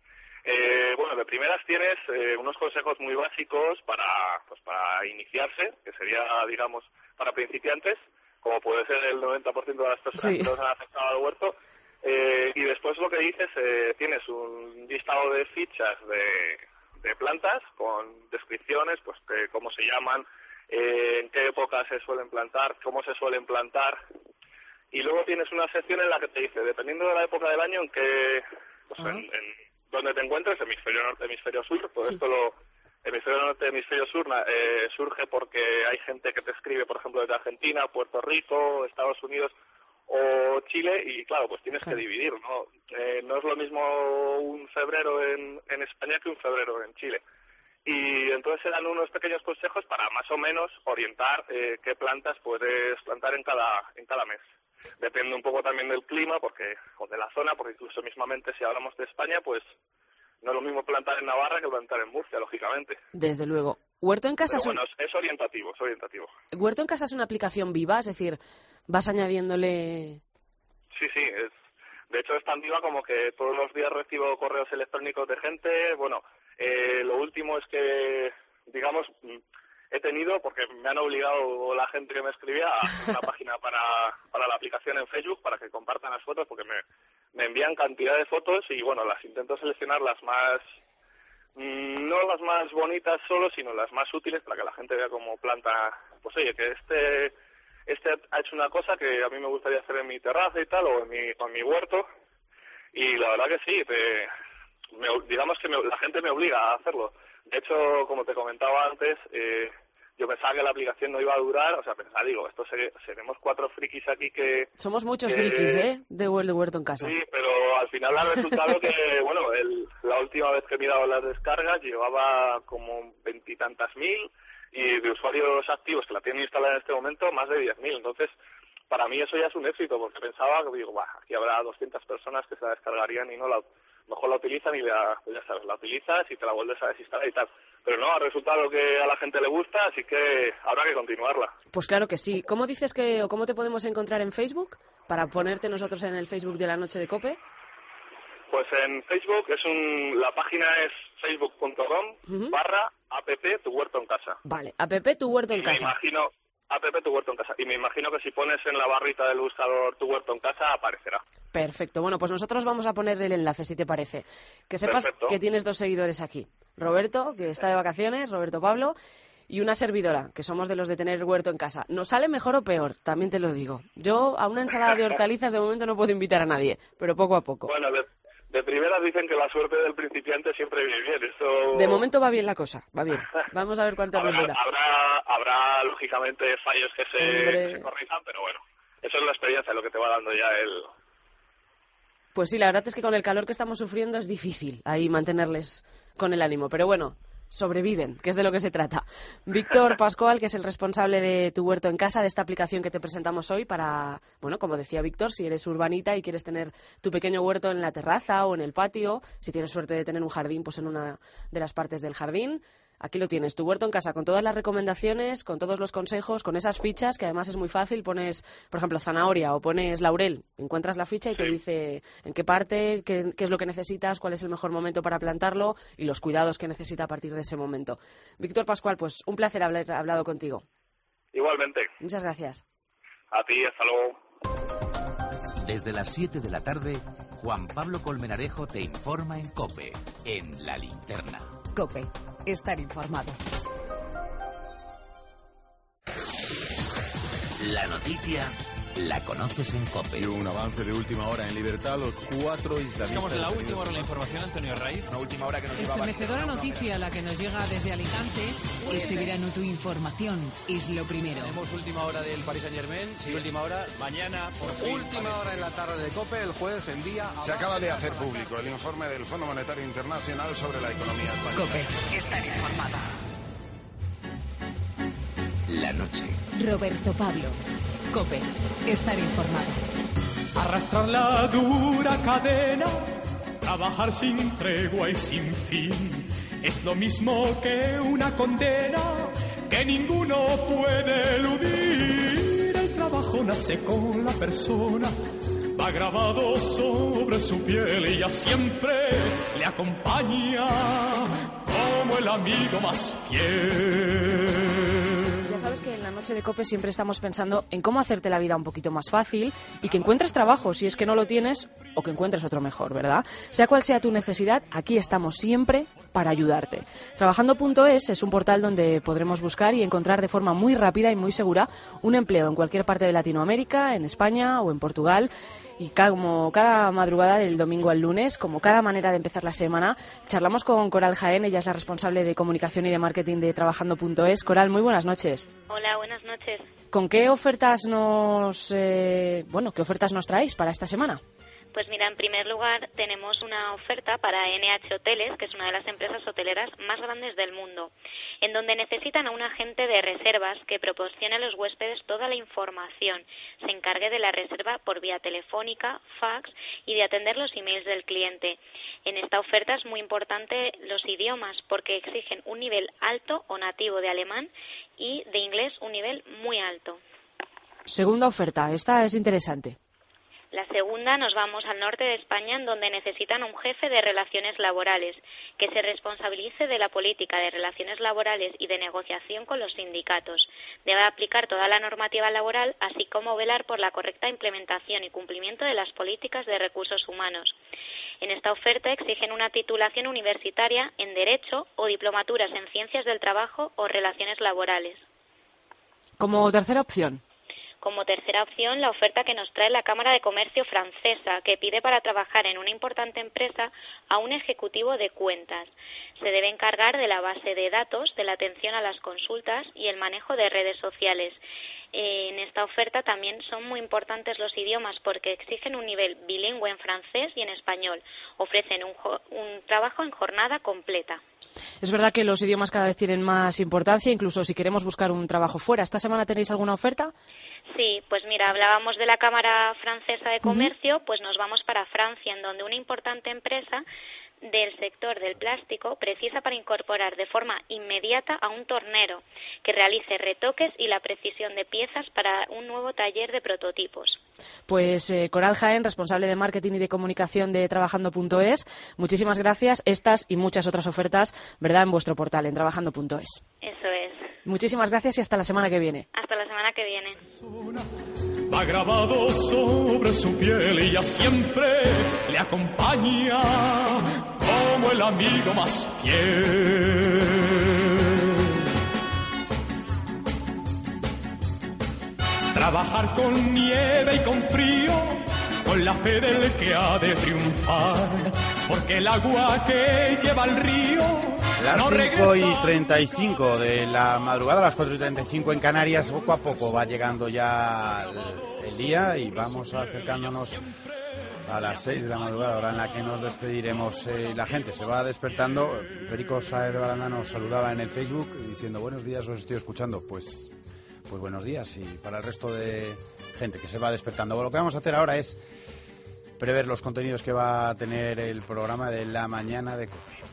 eh, bueno, de primeras tienes eh, unos consejos muy básicos para, pues, para iniciarse, que sería, digamos, para principiantes, como puede ser el noventa por ciento de las personas sí. que nos han afectado al huerto. Eh, y después lo que dices, eh, tienes un listado de fichas de, de plantas con descripciones, pues de cómo se llaman, eh, en qué época se suelen plantar, cómo se suelen plantar. Y luego tienes una sección en la que te dice, dependiendo de la época del año en que, pues uh-huh. en, en donde te encuentres, hemisferio norte, hemisferio sur, todo sí. esto lo... Hemisferio norte, hemisferio sur eh, surge porque hay gente que te escribe, por ejemplo, desde Argentina, Puerto Rico, Estados Unidos o Chile, y claro, pues tienes claro. que dividir, ¿no? Eh, no es lo mismo un febrero en, en España que un febrero en Chile. Y entonces se dan unos pequeños consejos para más o menos orientar eh, qué plantas puedes plantar en cada en cada mes. Depende un poco también del clima, porque o de la zona, porque incluso mismamente si hablamos de España, pues no es lo mismo plantar en Navarra que plantar en Murcia, lógicamente.
Desde luego. Huerto en Casa
Pero
es,
bueno,
un...
es orientativo, es orientativo.
Huerto en Casa es una aplicación viva, es decir, vas añadiéndole...
Sí, sí, es, de hecho es tan viva como que todos los días recibo correos electrónicos de gente. Bueno, eh, lo último es que, digamos, he tenido, porque me han obligado la gente que me escribía a hacer una página para, para la aplicación en Facebook, para que compartan las fotos, porque me, me envían cantidad de fotos y, bueno, las intento seleccionar las más... no las más bonitas solo, sino las más útiles para que la gente vea cómo planta, pues oye, que este este ha hecho una cosa que a mí me gustaría hacer en mi terraza y tal, o en mi, o en mi huerto, y la verdad que sí, te, me, digamos que me, la gente me obliga a hacerlo. De hecho, como te comentaba antes, eh, yo pensaba que la aplicación no iba a durar, o sea, pensaba, digo, esto se, seremos cuatro frikis aquí que...
Somos muchos
que,
frikis, ¿eh?, de Huerto en Casa.
Sí, pero al final ha resultado que, bueno, el, la última vez que he mirado las descargas llevaba como veintitantas mil, y de usuarios activos que la tienen instalada en este momento, más de diez mil. Entonces, para mí eso ya es un éxito, porque pensaba, digo, bah, aquí habrá doscientas personas que se la descargarían y no la... mejor la utilizan y la, pues ya sabes, la utilizas y te la vuelves a desinstalar y tal. Pero no, ha resultado que a la gente le gusta, así que habrá que continuarla.
Pues claro que sí. ¿Cómo dices que, o cómo te podemos encontrar en Facebook para ponerte nosotros en el Facebook de la Noche de COPE?
Pues en Facebook es un, la página es facebook punto com uh-huh. barra app tu huerto en casa.
Vale, app tu huerto en
y
casa.
Me imagino, app tu huerto en casa. Y me imagino que si pones en la barrita del buscador tu huerto en casa, aparecerá.
Perfecto. Bueno, pues nosotros vamos a poner el enlace, si te parece. Que sepas Perfecto. Que tienes dos seguidores aquí. Roberto, que está de vacaciones, Roberto Pablo, y una servidora, que somos de los de tener huerto en casa. ¿Nos sale mejor o peor? También te lo digo. Yo a una ensalada de hortalizas de momento no puedo invitar a nadie, pero poco a poco.
Bueno, de, de primeras dicen que la suerte del principiante siempre viene bien. Eso...
De momento va bien la cosa, va bien. Vamos a ver cuánto
habrá,
nos dura.
Habrá, habrá, lógicamente, fallos que se, se corrijan, pero bueno, eso es la experiencia, lo que te va dando ya el...
Pues sí, la verdad es que con el calor que estamos sufriendo es difícil ahí mantenerles con el ánimo. Pero bueno, sobreviven, que es de lo que se trata. Víctor Pascual, que es el responsable de Tu Huerto en Casa, de esta aplicación que te presentamos hoy para, bueno, como decía Víctor, si eres urbanita y quieres tener tu pequeño huerto en la terraza o en el patio, si tienes suerte de tener un jardín, pues en una de las partes del jardín. Aquí lo tienes, Tu Huerto en Casa, con todas las recomendaciones, con todos los consejos, con esas fichas, que además es muy fácil. Pones, por ejemplo, zanahoria o pones laurel, encuentras la ficha y te dice en qué parte, qué, qué es lo que necesitas, cuál es el mejor momento para plantarlo y los cuidados que necesita a partir de ese momento. Víctor Pascual, pues un placer haber hablado contigo.
Igualmente.
Muchas gracias.
A ti, hasta luego.
Desde las siete de la tarde, Juan Pablo Colmenarejo te informa en COPE, en La Linterna.
COPE. Estar informado.
La noticia la conoces en COPE.
Y un avance de última hora en Libertad, los cuatro islamistas...
Estamos en la última hora de la información, Antonio Raiz.
Una última hora que nos lleva...
Estremecedora noticia la que nos llega desde Alicante. Este verano tu información es lo primero.
Tenemos última hora del Paris Saint-Germain, sí, última hora. Mañana, por fin, última hora en la tarde de COPE, el juez envía... A...
Se acaba de hacer público el informe del Fondo Monetario Internacional sobre la economía española.
COPE. Estar informado.
La noche.
Roberto Pablo. COPE. Estar informado.
Arrastrar la dura cadena, trabajar sin tregua y sin fin, es lo mismo que una condena que ninguno puede eludir. El trabajo nace con la persona, va grabado sobre su piel y ya siempre le acompaña como el amigo más fiel.
Ya sabes que en la noche de COPE siempre estamos pensando en cómo hacerte la vida un poquito más fácil y que encuentres trabajo si es que no lo tienes o que encuentres otro mejor, ¿verdad? Sea cual sea tu necesidad, aquí estamos siempre para ayudarte. Trabajando punto es es un portal donde podremos buscar y encontrar de forma muy rápida y muy segura un empleo en cualquier parte de Latinoamérica, en España o en Portugal. Y como cada madrugada del domingo al lunes, como cada manera de empezar la semana, charlamos con Coral Jaén. Ella es la responsable de comunicación y de marketing de Trabajando punto es. Coral, muy buenas noches.
Hola, buenas noches.
¿Con qué ofertas nos, eh, bueno, qué ofertas nos traéis para esta semana?
Pues mira, en primer lugar tenemos una oferta para N H Hoteles, que es una de las empresas hoteleras más grandes del mundo, en donde necesitan a un agente de reservas que proporcione a los huéspedes toda la información, se encargue de la reserva por vía telefónica, fax y de atender los emails del cliente. En esta oferta es muy importante los idiomas porque exigen un nivel alto o nativo de alemán y de inglés un nivel muy alto.
Segunda oferta, esta es interesante.
La segunda, nos vamos al norte de España, en donde necesitan un jefe de relaciones laborales que se responsabilice de la política de relaciones laborales y de negociación con los sindicatos. Debe aplicar toda la normativa laboral, así como velar por la correcta implementación y cumplimiento de las políticas de recursos humanos. En esta oferta exigen una titulación universitaria en Derecho o diplomaturas en Ciencias del Trabajo o Relaciones Laborales.
Como tercera opción.
Como tercera opción, la oferta que nos trae la Cámara de Comercio francesa, que pide para trabajar en una importante empresa a un ejecutivo de cuentas. Se debe encargar de la base de datos, de la atención a las consultas y el manejo de redes sociales. En esta oferta también son muy importantes los idiomas porque exigen un nivel bilingüe en francés y en español. Ofrecen un, un trabajo en jornada completa.
Es verdad que los idiomas cada vez tienen más importancia, incluso si queremos buscar un trabajo fuera. ¿Esta semana tenéis alguna oferta?
Sí, pues mira, hablábamos de la Cámara Francesa de Comercio, uh-huh. Pues nos vamos para Francia, en donde una importante empresa del sector del plástico precisa para incorporar de forma inmediata a un tornero que realice retoques y la precisión de piezas para un nuevo taller de prototipos.
Pues eh, Coral Jaén, responsable de marketing y de comunicación de Trabajando punto es, muchísimas gracias. Estas y muchas otras ofertas, ¿verdad?, en vuestro portal, en Trabajando punto es.
Eso es.
Muchísimas gracias y hasta la semana que viene.
Hasta la semana que viene.
Va grabado sobre su piel y ya siempre le acompaña como el amigo más fiel. Trabajar con nieve y con frío, con la fe del que ha de triunfar, porque el agua que lleva el río
Las
no
cinco y
regresa.
treinta y cinco de la madrugada, a las cuatro y treinta y cinco en Canarias, poco a poco va llegando ya el, el día y vamos acercándonos a las seis de la madrugada, hora en la que nos despediremos. Eh, la gente se va despertando. Perico Saez de Baranda nos saludaba en el Facebook diciendo buenos días, os estoy escuchando. Pues, pues buenos días. Y para el resto de gente que se va despertando, bueno, lo que vamos a hacer ahora es prever los contenidos que va a tener el programa de la mañana de COPE.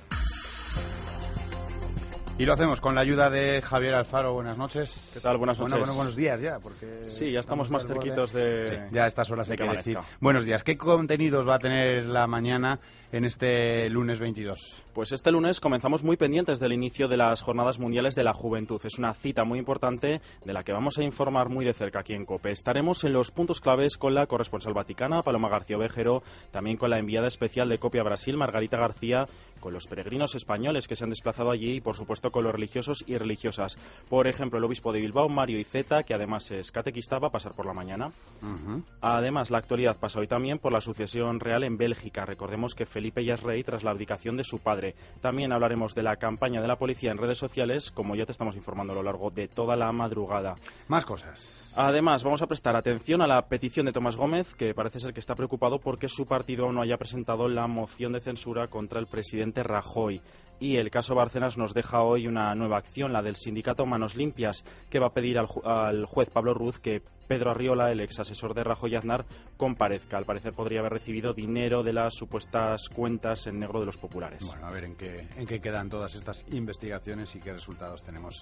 Y lo hacemos con la ayuda de Javier Alfaro. Buenas noches.
¿Qué tal? Buenas noches.
Bueno, bueno, buenos días ya, porque...
Sí, ya estamos, estamos más cerquitos de...
Sí, ya a estas horas hay que decir. Buenos días. ¿Qué contenidos va a tener la mañana en este lunes veintidós?
Pues este lunes comenzamos muy pendientes del inicio de las Jornadas Mundiales de la Juventud. Es una cita muy importante de la que vamos a informar muy de cerca aquí en COPE. Estaremos en los puntos claves con la corresponsal vaticana, Paloma García Ovejero, también con la enviada especial de COPE a Brasil, Margarita García, con los peregrinos españoles que se han desplazado allí y, por supuesto, con los religiosos y religiosas. Por ejemplo, el obispo de Bilbao, Mario Iceta, que además es catequista, va a pasar por la mañana. Uh-huh. Además, la actualidad pasa hoy también por la sucesión real en Bélgica. Recordemos que Felipe ya es rey tras la abdicación de su padre. También hablaremos de la campaña de la policía en redes sociales, como ya te estamos informando a lo largo de toda la madrugada.
Más cosas.
Además, vamos a prestar atención a la petición de Tomás Gómez, que parece ser que está preocupado porque su partido aún no haya presentado la moción de censura contra el presidente Rajoy. Y el caso Bárcenas nos deja hoy una nueva acción, la del sindicato Manos Limpias, que va a pedir al, ju- al juez Pablo Ruz que Pedro Arriola, el ex asesor de Rajoy Aznar, comparezca. Al parecer podría haber recibido dinero de las supuestas cuentas en negro de los populares.
Bueno, a ver en qué, en qué quedan todas estas investigaciones y qué resultados tenemos.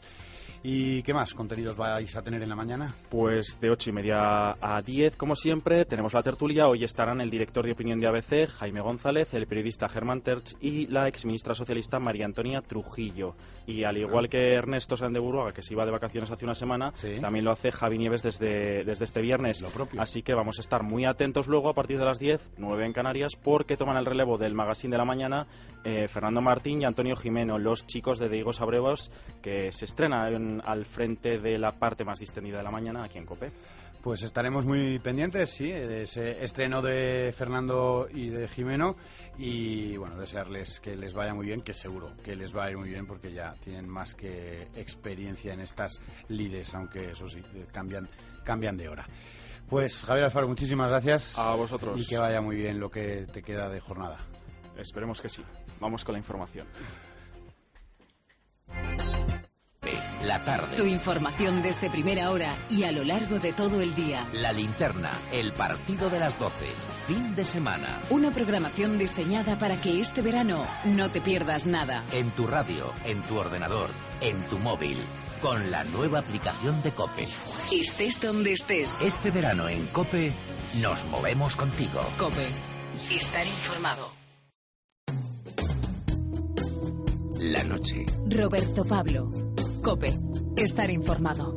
¿Y qué más contenidos vais a tener en la mañana?
Pues de ocho y media a diez, como siempre, tenemos la tertulia. Hoy estarán el director de opinión de A B C, Jaime González, el periodista Germán Terch y la exministra socialista María Antonia Trujillo. Y al igual que Ernesto Sáenz de Buruaga, que se iba de vacaciones hace una semana, ¿sí?, también lo hace Javi Nieves desde, desde este viernes.
Lo propio.
Así que vamos a estar muy atentos luego a partir de las diez, nueve en Canarias, porque toman el relevo del Magazine de la Mañana eh, Fernando Martín y Antonio Jimeno, los chicos de Diego Sabrevos, que se estrenan al frente de la parte más distendida de la mañana aquí en COPE.
Pues estaremos muy pendientes, sí, de ese estreno de Fernando y de Jimeno y, bueno, desearles que les vaya muy bien, que seguro que les va a ir muy bien porque ya tienen más que experiencia en estas lides, aunque eso sí, cambian, cambian de hora. Pues, Javier Alfaro, muchísimas gracias.
A vosotros.
Y que vaya muy bien lo que te queda de jornada.
Esperemos que sí. Vamos con la información.
La tarde.
Tu información desde primera hora y a lo largo de todo el día.
La linterna, el partido de las doce, fin de semana.
Una programación diseñada para que este verano no te pierdas nada.
En tu radio, en tu ordenador, en tu móvil, con la nueva aplicación de COPE.
Estés donde estés.
Este verano en COPE nos movemos contigo.
COPE. Estar informado.
La noche.
Roberto Pablo. COPE. Estar informado.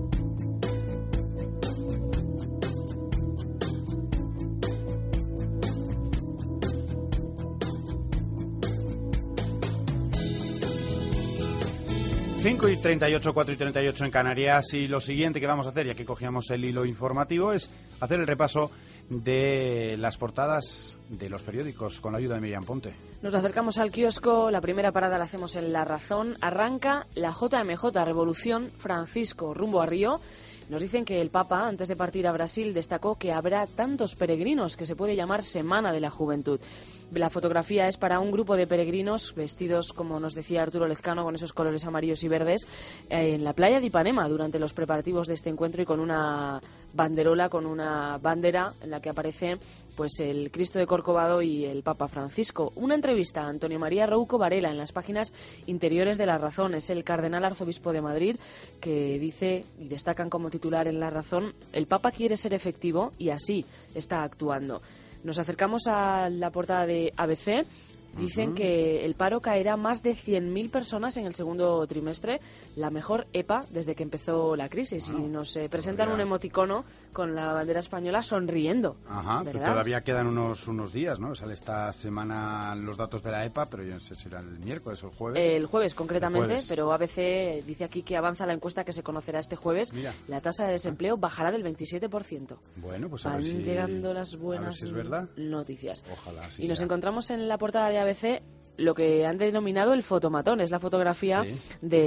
cinco y treinta y ocho, cuatro y treinta y ocho en Canarias. Y lo siguiente que vamos a hacer, ya que cogíamos el hilo informativo, es hacer el repaso de las portadas de los periódicos con la ayuda de Miriam Ponte.
Nos acercamos al kiosco, la primera parada la hacemos en La Razón. Arranca la J M J Revolución Francisco rumbo a Río. Nos dicen que el Papa, antes de partir a Brasil, destacó que habrá tantos peregrinos que se puede llamar Semana de la Juventud. La fotografía es para un grupo de peregrinos vestidos, como nos decía Arturo Lezcano, con esos colores amarillos y verdes, eh, en la playa de Ipanema durante los preparativos de este encuentro y con una banderola, con una bandera en la que aparece pues el Cristo de Corcovado y el Papa Francisco. Una entrevista a Antonio María Rouco Varela en las páginas interiores de La Razón. Es el cardenal arzobispo de Madrid que dice, y destacan como titular en La Razón, el Papa quiere ser efectivo y así está actuando. Nos acercamos a la portada de A B C. Dicen uh-huh. que el paro caerá más de cien mil personas en el segundo trimestre, la mejor E P A desde que empezó la crisis. Bueno, y nos eh, presentan todavía un emoticono con la bandera española sonriendo.
Ajá, pero todavía quedan unos unos días, ¿no? Sale esta semana los datos de la E P A, pero yo no sé si será el miércoles o el jueves.
El jueves, concretamente, el jueves. Pero A B C dice aquí que avanza la encuesta que se conocerá este jueves. Mira. La tasa de desempleo bajará del veintisiete por ciento.
Bueno, pues a
Van
ver si...
llegando las buenas
si es verdad.
noticias.
Ojalá, sí
Y nos
sea.
encontramos en la portada de A B C lo que han denominado el fotomatón. Es la fotografía sí.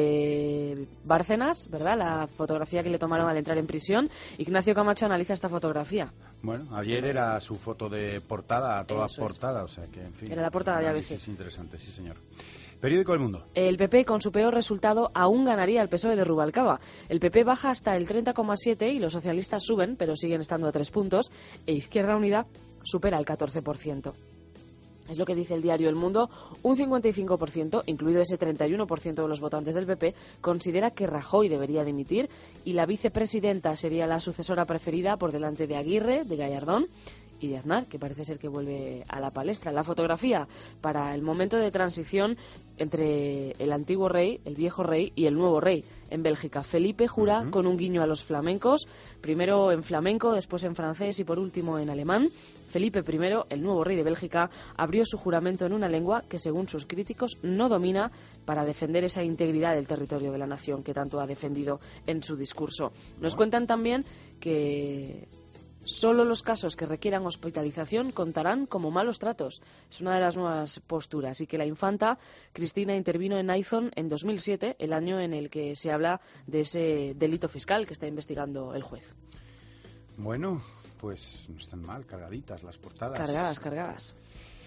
de Bárcenas, ¿verdad? La fotografía que le tomaron sí. al entrar en prisión. Ignacio Camacho analiza esta fotografía.
Bueno, ayer era su foto de portada, a toda portada, es. o sea que, en fin.
Era la portada de A B C.
Es interesante, sí, señor. Periódico El Mundo.
El P P, con su peor resultado, aún ganaría el P S O E de Rubalcaba. El P P baja hasta el treinta coma siete y los socialistas suben, pero siguen estando a tres puntos, e Izquierda Unida supera el catorce por ciento. Es lo que dice el diario El Mundo. Un cincuenta y cinco por ciento, incluido ese treinta y uno por ciento de los votantes del P P, considera que Rajoy debería dimitir y la vicepresidenta sería la sucesora preferida por delante de Aguirre, de Gallardón y de Aznar, que parece ser que vuelve a la palestra. La fotografía para el momento de transición entre el antiguo rey, el viejo rey y el nuevo rey en Bélgica. Felipe jura uh-huh. con un guiño a los flamencos, primero en flamenco, después en francés y por último en alemán. Felipe primero, el nuevo rey de Bélgica, abrió su juramento en una lengua que, según sus críticos, no domina para defender esa integridad del territorio de la nación que tanto ha defendido en su discurso. Nos cuentan también que solo los casos que requieran hospitalización contarán como malos tratos. Es una de las nuevas posturas. Y que la infanta Cristina intervino en Aizón en dos mil siete, el año en el que se habla de ese delito fiscal que está investigando el juez.
Bueno, pues no están mal, cargaditas las portadas.
Cargadas, cargadas.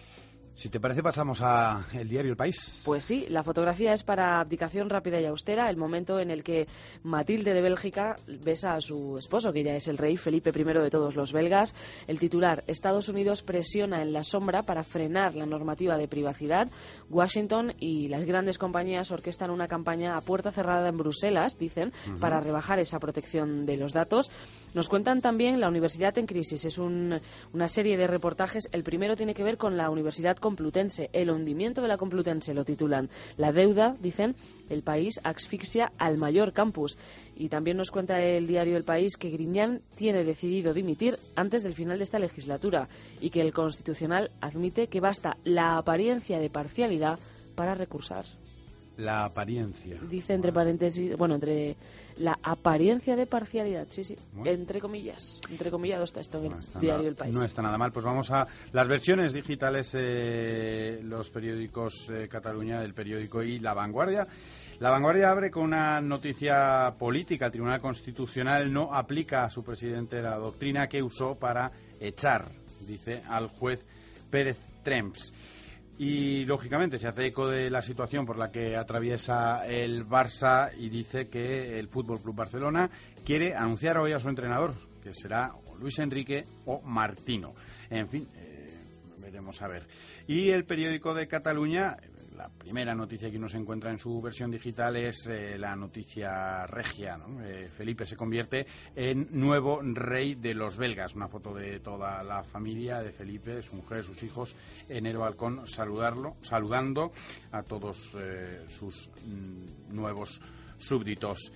Si te parece, pasamos a el diario El País.
Pues sí, la fotografía es para abdicación rápida y austera, el momento en el que Matilde de Bélgica besa a su esposo, que ya es el rey Felipe primero de todos los belgas. El titular: Estados Unidos presiona en la sombra para frenar la normativa de privacidad. Washington y las grandes compañías orquestan una campaña a puerta cerrada en Bruselas, dicen, uh-huh. para rebajar esa protección de los datos. Nos cuentan también La Universidad en Crisis. Es un, una serie de reportajes. El primero tiene que ver con la Universidad Complutense, el hundimiento de la Complutense, lo titulan. La deuda, dicen, el país asfixia al mayor campus. Y también nos cuenta el diario El País que Griñán tiene decidido dimitir antes del final de esta legislatura y que el Constitucional admite que basta la apariencia de parcialidad para recursar.
La apariencia.
Dice entre paréntesis, bueno, entre la apariencia de parcialidad, sí, sí, bueno. entre comillas, entre comillados está esto en no el diario nada, El País.
No está nada mal, pues vamos a las versiones digitales, eh, los periódicos eh, Cataluña, el periódico y La Vanguardia. La Vanguardia abre con una noticia política. El Tribunal Constitucional no aplica a su presidente la doctrina que usó para echar, dice, al juez Pérez Tremps. Y, lógicamente, se hace eco de la situación por la que atraviesa el Barça y dice que el Fútbol Club Barcelona quiere anunciar hoy a su entrenador, que será Luis Enrique o Martino. En fin, eh, veremos a ver. Y el periódico de Cataluña, la primera noticia que uno se encuentra en su versión digital es eh, la noticia regia, ¿no? Eh, Felipe se convierte en nuevo rey de los belgas. Una foto de toda la familia de Felipe, su mujer, sus hijos, en el balcón saludarlo, saludando a todos eh, sus mm, nuevos súbditos.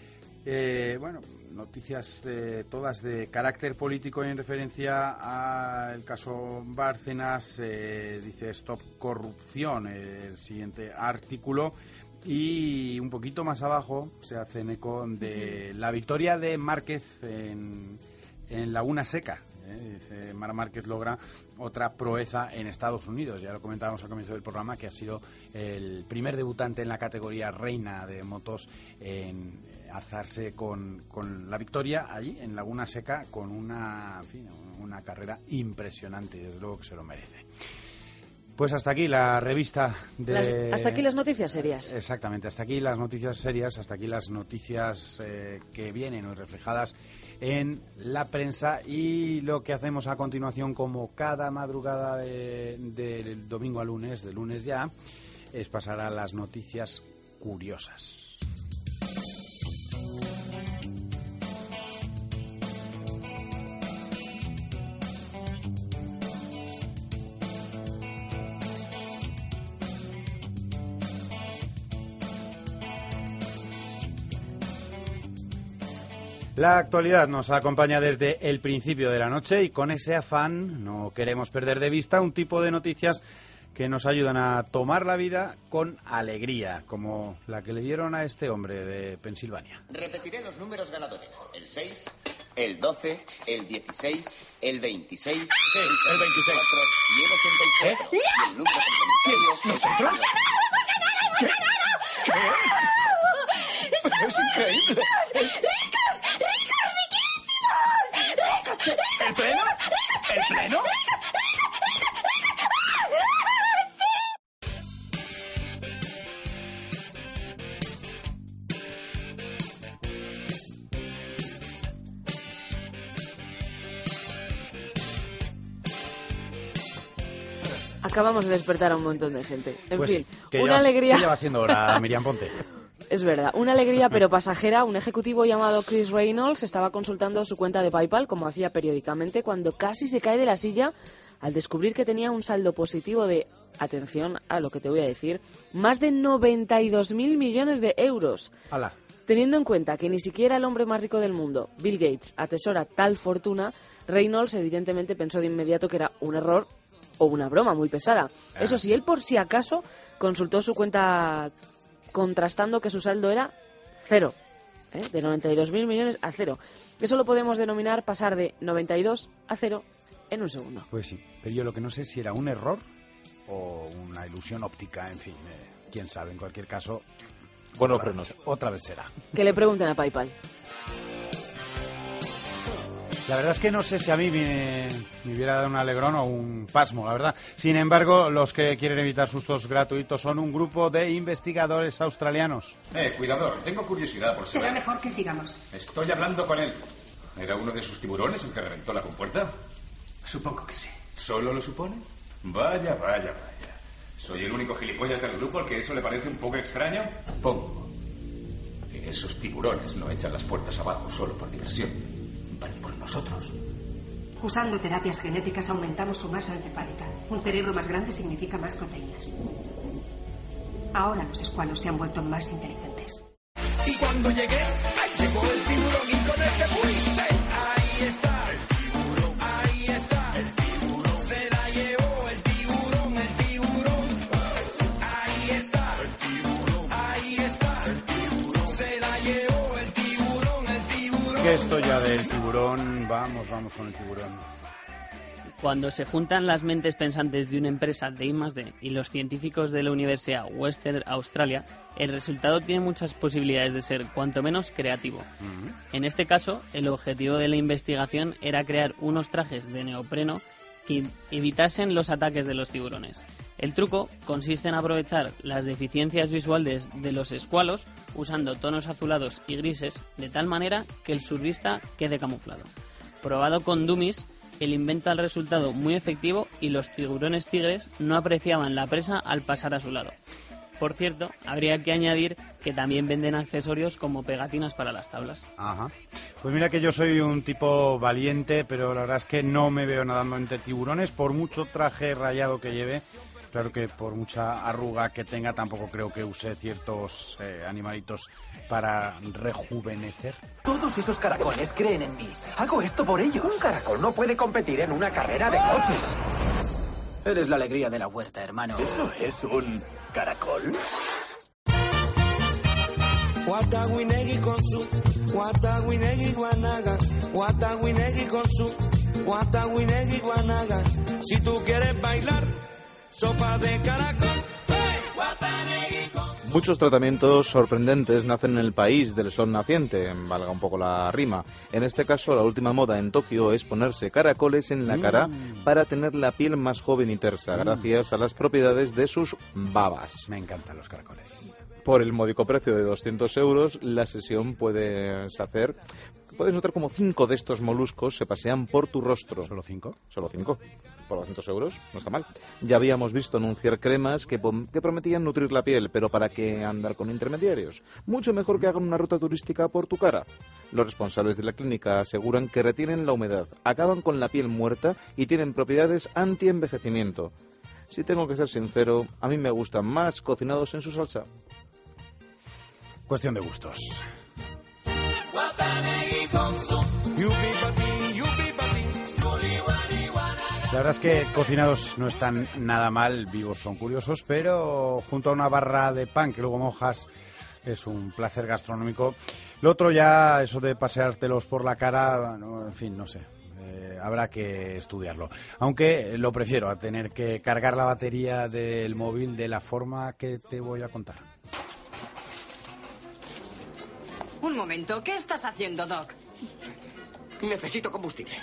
Eh, bueno, noticias eh, todas de carácter político en referencia al caso Bárcenas. Eh, dice Stop Corrupción, eh, el siguiente artículo. Y un poquito más abajo se hacen eco de la victoria de Márquez en, en Laguna Seca. Eh, dice, Mar Márquez logra otra proeza en Estados Unidos. Ya lo comentábamos al comienzo del programa, que ha sido el primer debutante en la categoría reina de motos en alzarse con, con la victoria allí en Laguna Seca, con una, en fin, una carrera impresionante, y desde luego que se lo merece. Pues hasta aquí la revista de...
Las, hasta aquí las noticias serias.
Exactamente, hasta aquí las noticias serias, hasta aquí las noticias eh, que vienen hoy reflejadas en la prensa. Y lo que hacemos a continuación, como cada madrugada del de, de domingo a lunes, de lunes ya, es pasar a las noticias curiosas. La actualidad nos acompaña desde el principio de la noche y con ese afán no queremos perder de vista un tipo de noticias que nos ayudan a tomar la vida con alegría, como la que le dieron a este hombre de Pensilvania.
Repetiré los números ganadores. El seis, el doce, el dieciséis, el veintiséis,
sí, el veintiséis.
Y el ochenta y cuatro.
¿Eh?
Y el número complementario es
¿Nosotros? ¿Qué? ¿Qué? Pero es increíble.
¡Ricos! ¡Ricos! ¡Riquísimos! ¡Ricos! ¡Ricos!
¿El pleno? ¿El pleno?
Acabamos de despertar a un montón de gente. En
pues
fin,
que
una
ya,
alegría.
Que ya va siendo hora, Miriam Ponte.
Es verdad, una alegría pero pasajera. Un ejecutivo llamado Chris Reynolds estaba consultando su cuenta de PayPal, como hacía periódicamente, cuando casi se cae de la silla al descubrir que tenía un saldo positivo de, atención a lo que te voy a decir, más de noventa y dos mil millones de euros.
¡Hala!
Teniendo en cuenta que ni siquiera el hombre más rico del mundo, Bill Gates, atesora tal fortuna, Reynolds evidentemente pensó de inmediato que era un error o una broma muy pesada.
Ah.
Eso sí, él por si acaso consultó su cuenta contrastando que su saldo era cero, ¿eh? De noventa y dos mil millones a cero. Eso lo podemos denominar pasar de noventa y dos a cero en un segundo.
Pues sí, pero yo lo que no sé si era un error o una ilusión óptica, en fin, eh, quién sabe, en cualquier caso.
Buenos
otra
frenos.
Vez, otra vez será.
Que le pregunten a PayPal.
La verdad es que no sé si a mí me, me hubiera dado un alegrón o un pasmo, la verdad. Sin embargo, los que quieren evitar sustos gratuitos son un grupo de investigadores australianos.
Eh, cuidador, tengo curiosidad por saber.
Será mejor que sigamos.
Estoy hablando con él. ¿Era uno de sus tiburones el que reventó la compuerta?
Supongo que sí.
¿Solo lo supone? Vaya, vaya, vaya. ¿Soy el único gilipollas del grupo al que eso le parece un poco extraño? Supongo que esos tiburones no echan las puertas abajo solo por diversión. Van por nosotros.
Usando terapias genéticas aumentamos su masa encefálica. Un cerebro más grande significa más proteínas. Ahora los escualos se han vuelto más inteligentes.
Y cuando llegué, ahí llegó el tiburón y con el que fuiste. Ahí está el tiburón, ahí está el tiburón. Se la llevó el tiburón, el tiburón. Ahí está el tiburón, ahí está el tiburón. Se la llevó el tiburón, el tiburón.
Que esto ya del tiburón, vamos, vamos con el tiburón.
Cuando se juntan las mentes pensantes de una empresa de I más D y los científicos de la Universidad Western Australia, el resultado tiene muchas posibilidades de ser cuanto menos creativo. Uh-huh. En este caso, el objetivo de la investigación era crear unos trajes de neopreno que evitasen los ataques de los tiburones. El truco consiste en aprovechar las deficiencias visuales de los escualos usando tonos azulados y grises de tal manera que el surfista quede camuflado. Probado con dummies, el invento ha resultado muy efectivo y los tiburones tigres no apreciaban la presa al pasar a su lado. Por cierto, habría que añadir que también venden accesorios como pegatinas para las tablas.
Ajá. Pues mira que yo soy un tipo valiente, pero la verdad es que no me veo nadando entre tiburones, por mucho traje rayado que lleve. Claro que por mucha arruga que tenga, tampoco creo que use ciertos eh, animalitos para rejuvenecer.
Todos esos caracoles creen en mí. Hago esto por ellos. Un caracol no puede competir en una carrera de coches. Eres la alegría de la huerta, hermano.
¿Eso es un caracol?
Guatagüinegui con su Guatagüinegui guanaga, Guatagüinegui con su Guatagüinegui guanaga. Si tú quieres bailar sopa de caracol, hey, Guatanegui con su...
Muchos tratamientos sorprendentes nacen en el país del sol naciente, valga un poco la rima. En este caso, la última moda en Tokio es ponerse caracoles en la cara mm. para tener la piel más joven y tersa, mm. gracias a las propiedades de sus babas.
Me encantan los caracoles.
Por el módico precio de doscientos euros, la sesión puedes hacer... Puedes notar como cinco de estos moluscos se pasean por tu rostro.
¿Solo cinco?
Solo cinco. Por doscientos euros, no está mal. Ya habíamos visto anunciar cremas que, que prometían nutrir la piel, pero ¿para qué andar con intermediarios? Mucho mejor que hagan una ruta turística por tu cara. Los responsables de la clínica aseguran que retienen la humedad, acaban con la piel muerta y tienen propiedades anti-envejecimiento. Si tengo que ser sincero, a mí me gustan más cocinados en su salsa.
Cuestión de gustos. La verdad es que cocinados no están nada mal, vivos son curiosos, pero junto a una barra de pan que luego mojas es un placer gastronómico. Lo otro ya, eso de paseártelos por la cara, no, en fin, no sé. Eh, habrá que estudiarlo. Aunque lo prefiero a tener que cargar la batería del móvil de la forma que te voy a contar.
Un momento, ¿qué estás haciendo, Doc?
Necesito combustible.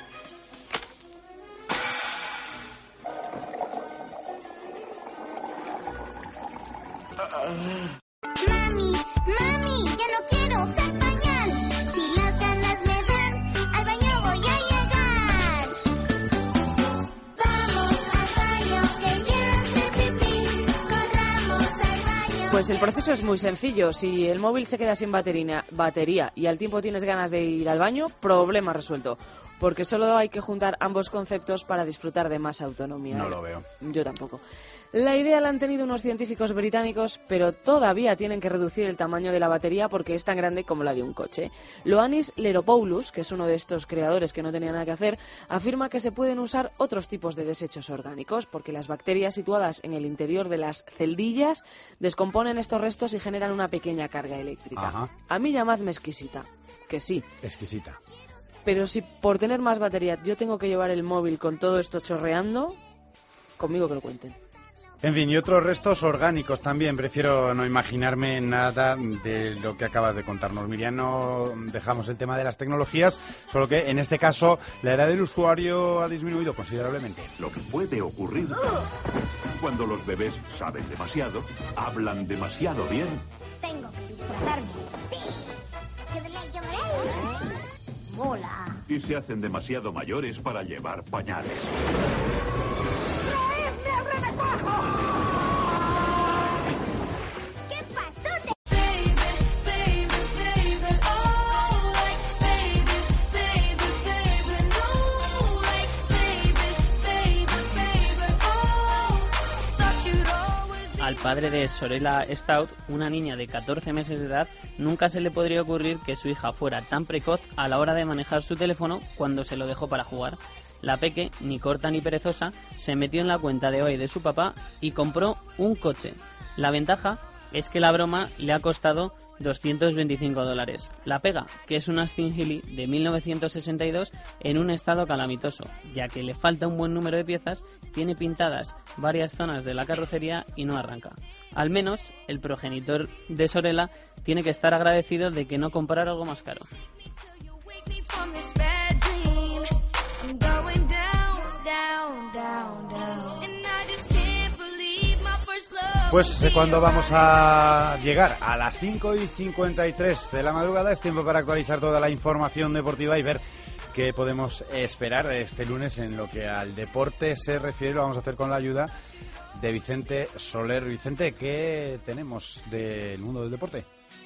Mami, mami, ya no quiero usar pañal. Si las ganas me dan, al baño voy a llegar. Vamos al baño, que quiero hacer pipí. Corramos al baño.
Pues el proceso es muy sencillo. Si el móvil se queda sin batería, batería y al tiempo tienes ganas de ir al baño, problema resuelto. Porque solo hay que juntar ambos conceptos para disfrutar de más autonomía.
No lo veo.
Yo tampoco. La idea la han tenido unos científicos británicos, pero todavía tienen que reducir el tamaño de la batería porque es tan grande como la de un coche. Ioannis Leropoulos, que es uno de estos creadores que no tenía nada que hacer, afirma que se pueden usar otros tipos de desechos orgánicos, porque las bacterias situadas en el interior de las celdillas descomponen estos restos y generan una pequeña carga eléctrica.
Ajá.
A mí llamadme exquisita, que sí.
Exquisita.
Pero si por tener más batería yo tengo que llevar el móvil con todo esto chorreando, conmigo que lo cuenten.
En fin, y otros restos orgánicos también. Prefiero no imaginarme nada de lo que acabas de contarnos, Miriam. No dejamos el tema de las tecnologías, solo que en este caso la edad del usuario ha disminuido considerablemente.
Lo que puede ocurrir cuando los bebés saben demasiado, hablan demasiado bien.
Tengo que disfrazarme. Sí. ¿Qué de la llorar? Mola.
Y se hacen demasiado mayores para llevar pañales.
¿Qué pasó?
Al padre de Sorella Stout, una niña de catorce meses de edad, nunca se le podría ocurrir que su hija fuera tan precoz a la hora de manejar su teléfono cuando se lo dejó para jugar. La peque, ni corta ni perezosa, se metió en la cuenta de hoy de su papá y compró un coche. La ventaja es que la broma le ha costado doscientos veinticinco dólares. La pega, que es un Aston Healey de mil novecientos sesenta y dos en un estado calamitoso, ya que le falta un buen número de piezas, tiene pintadas varias zonas de la carrocería y no arranca. Al menos el progenitor de Sorella tiene que estar agradecido de que no comprara algo más caro.
Pues eh, cuando vamos a llegar a las cinco y cincuenta y tres de la madrugada es tiempo para actualizar toda la información deportiva y ver qué podemos esperar este lunes en lo que al deporte se refiere. Lo vamos a hacer con la ayuda de Vicente Soler. Vicente, ¿qué tenemos del mundo del deporte?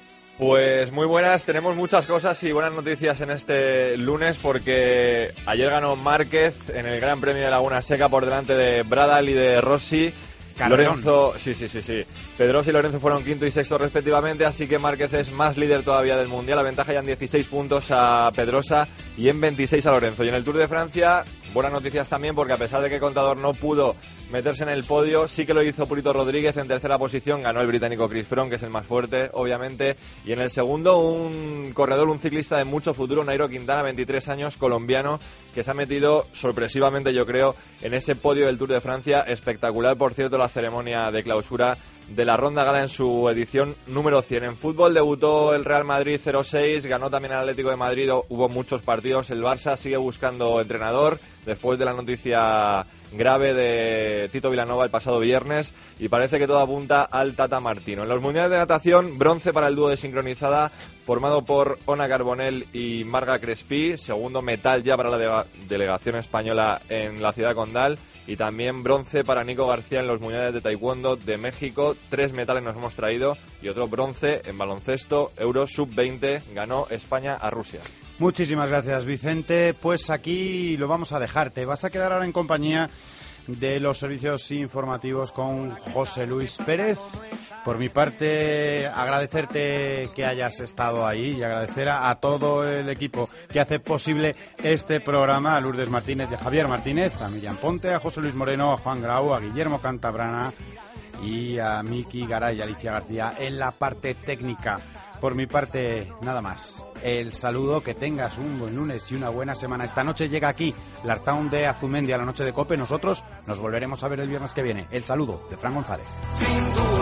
Pues muy buenas, tenemos muchas cosas y buenas noticias en este lunes porque ayer ganó Márquez en el Gran Premio de Laguna Seca por delante de Bradal y de Rossi.
Carrerón.
Lorenzo, sí, sí, sí, sí. Pedrosa y Lorenzo fueron quinto y sexto respectivamente, así que Márquez es más líder todavía del Mundial. La ventaja ya en dieciséis puntos a Pedrosa y en veintiséis a Lorenzo. Y en el Tour de Francia, buenas noticias también porque a pesar de que Contador no pudo meterse en el podio, sí que lo hizo Purito Rodríguez en tercera posición, ganó el británico Chris Froome, que es el más fuerte, obviamente, y en el segundo un corredor, un ciclista de mucho futuro, Nairo Quintana, veintitrés años, colombiano, que se ha metido sorpresivamente, yo creo, en ese podio del Tour de Francia. Espectacular, por cierto, la ceremonia de clausura de la Ronda Gala en su edición número cien. En fútbol debutó el Real Madrid cero seis, ganó también el Atlético de Madrid, hubo muchos partidos, el Barça sigue buscando entrenador después de la noticia grave de Tito Vilanova el pasado viernes y parece que todo apunta al Tata Martino. En los mundiales de natación, bronce para el dúo de sincronizada formado por Ona Carbonell y Marga Crespí, segundo metal ya para la de- delegación española en la ciudad condal, y también bronce para Nico García en los mundiales de taekwondo de México. Tres metales nos hemos traído y otro bronce en baloncesto Euro sub veinte, ganó España a Rusia.
Muchísimas gracias, Vicente. Pues aquí lo vamos a dejar. Te vas a quedar ahora en compañía de los servicios informativos con José Luis Pérez. Por mi parte, agradecerte que hayas estado ahí y agradecer a, a todo el equipo que hace posible este programa, a Lourdes Martínez y a Javier Martínez, a Miriam Ponte, a José Luis Moreno, a Juan Grau, a Guillermo Cantabrana y a Miki Garay y Alicia García en la parte técnica. Por mi parte, nada más. El saludo, que tengas un buen lunes y una buena semana. Esta noche llega aquí Lartown de Azumendi a la noche de COPE. Nosotros nos volveremos a ver el viernes que viene. El saludo de Fran González.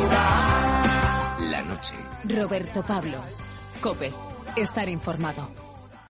La noche.
Roberto Pablo. COPE. Estar informado.